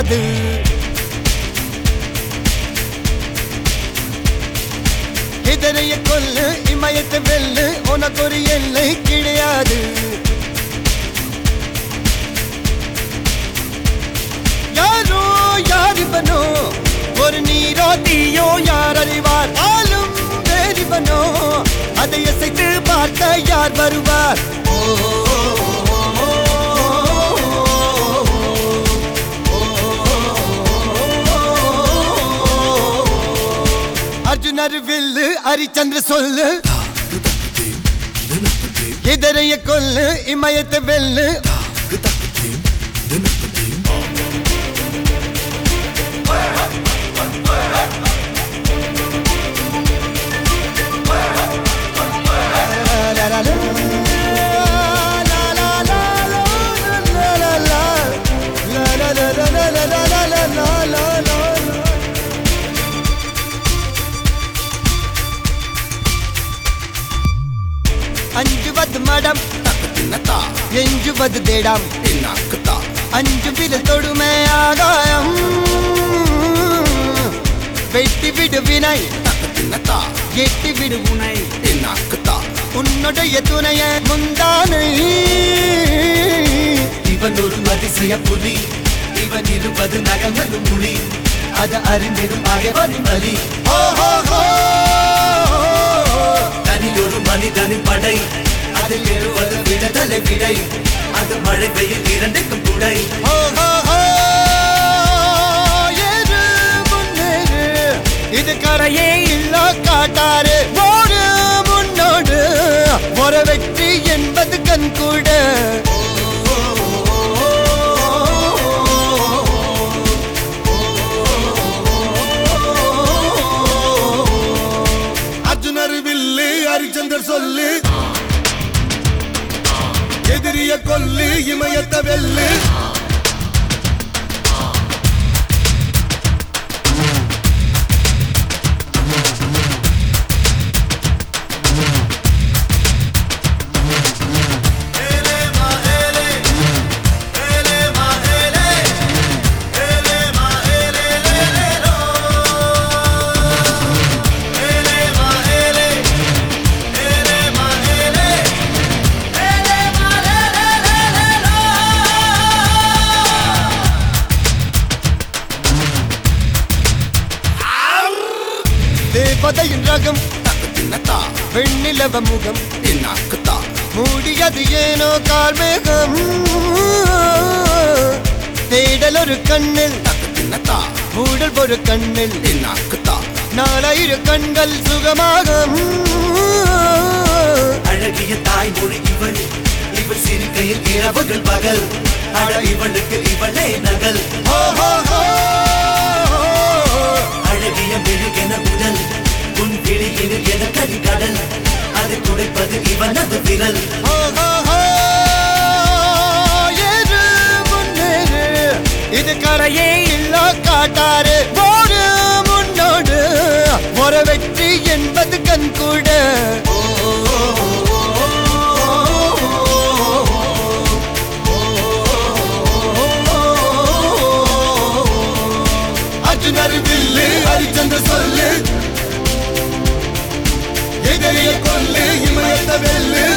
கிடையாது. எதிரைய கொல்லு இமயத்தை வெல்லு உனக்கு ஒரு எல்லை கிடையாது. யாரோ யாரிவனோ ஒரு நீரோ தீயோ யார் அறிவார். ஆளும் வேறிவனோ அதை அசைத்து பார்க்க யார் வருவார். அர்ஜுனர் வில்லு ஹரிச்சந்திர சொல்லு எதிரைய கொல்லு இமயத்தை வெல்லு. அஞ்சுவது மடம் எஞ்சுவது தேடம். அஞ்சு விரல் தொடுமை ஆகாயம் வெட்டி விடு வினை எட்டி விடு உனை. உன்னுடைய துணைய முந்தானை இவன் ஒரு அதிசய புலி. இவன் இருபது நகங்களும் மொழி. அது அறிந்திடும் ஆகவனின் வலி. தனி ஒரு மனிதனின் படை. அதில் எழுவது விடுதலை விடை. அது மழை பெய்யும் இரண்டுக்கும் துடை. இது கரையே இல்ல காட்டாரு ஓடு முன்னோடு ஒரு வெற்றி என்பது கண் கூட. அர்ஜுனர் வில்லு ஹரிச்சந்தர் சொல்லு எதிரிய கொல்லு இமயத்தை வெல்லு. தேவதையின் ரகம் வெண்ணிலவ முகம் மூடியது ஏனோ கார்மேகம். தேடல் ஒரு கண்ணில் மூடல் ஒரு கண்ணில் நாலாயிர கண்கள் சுகமாக. அழகிய தாய்மொழி இவள். இவள் சிரிக்கையில் இரவுகள் பகல். அழ இவளுக்கு இவளே நகல். அழகிய மெழுகென உடல். உன் கிளியில் என கடி கடல். அதை துடைப்பது இவனது விரல். இது கரையே இல்ல காட்டாரு ஓடு முன்னோடு ஒரு வெற்றி என்பது கண் கூட. அர்ஜுனர் வில்லு ஹரிச்சந்திர சொல்லு எதிரிய கொல்லு இமயத்தை வெல்லு.